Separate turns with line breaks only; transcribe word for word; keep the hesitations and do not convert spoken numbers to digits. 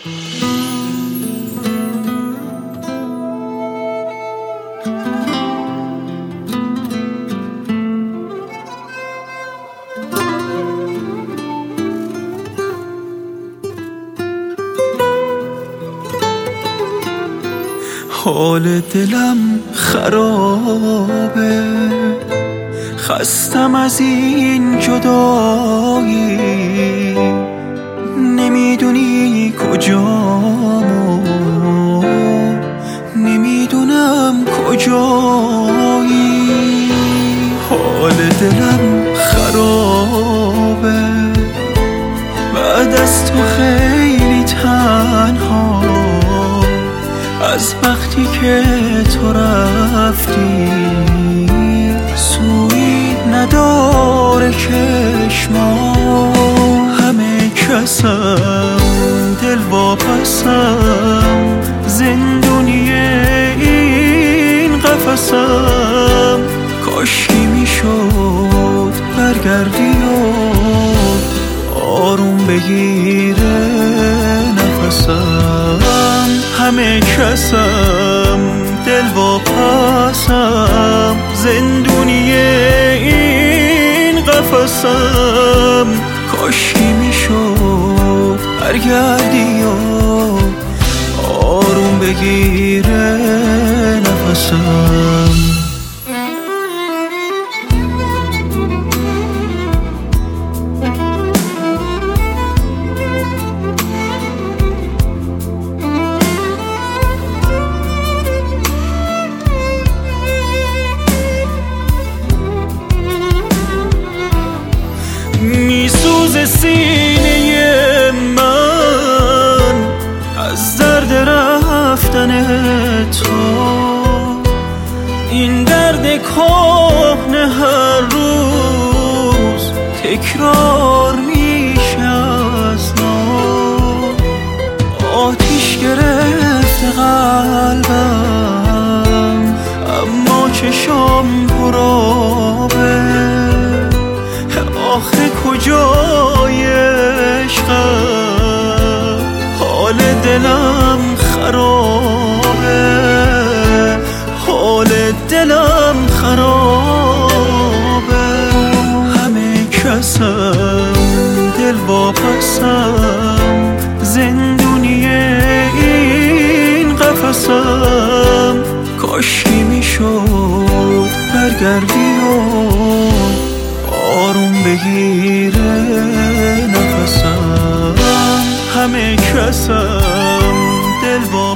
حال دلم خرابه، خستم از این جدایی، نمیدونی کجامو، نمیدونم کجایی. حال دلم خرابه، بعد از تو خیلی تنها، از وقتی که تو رفتی سویی نداره چشما. همه کسم دل واپسم، زندونی این قفسم. کاشکی میشد برگردی و آروم بگیره نفسم. همه کسم دل واپسم، زندونی این قفسم. کاشکی میشد برگردی و آروم بگیره نفسم. میسوز سینه من از درد رفتن تو، این درد کهنه هر روز تکرار میشه از نو. آتیش گرفته قلبم اما چشام پرآبه. آخه کجای عشقم، حال دلم خرابه، حال دلم خرابه. همه کسم دل واپسم، زندونی این قفسم. کاشکی میشد برگردی و آروم بگیره نفسم. همه کسم دل با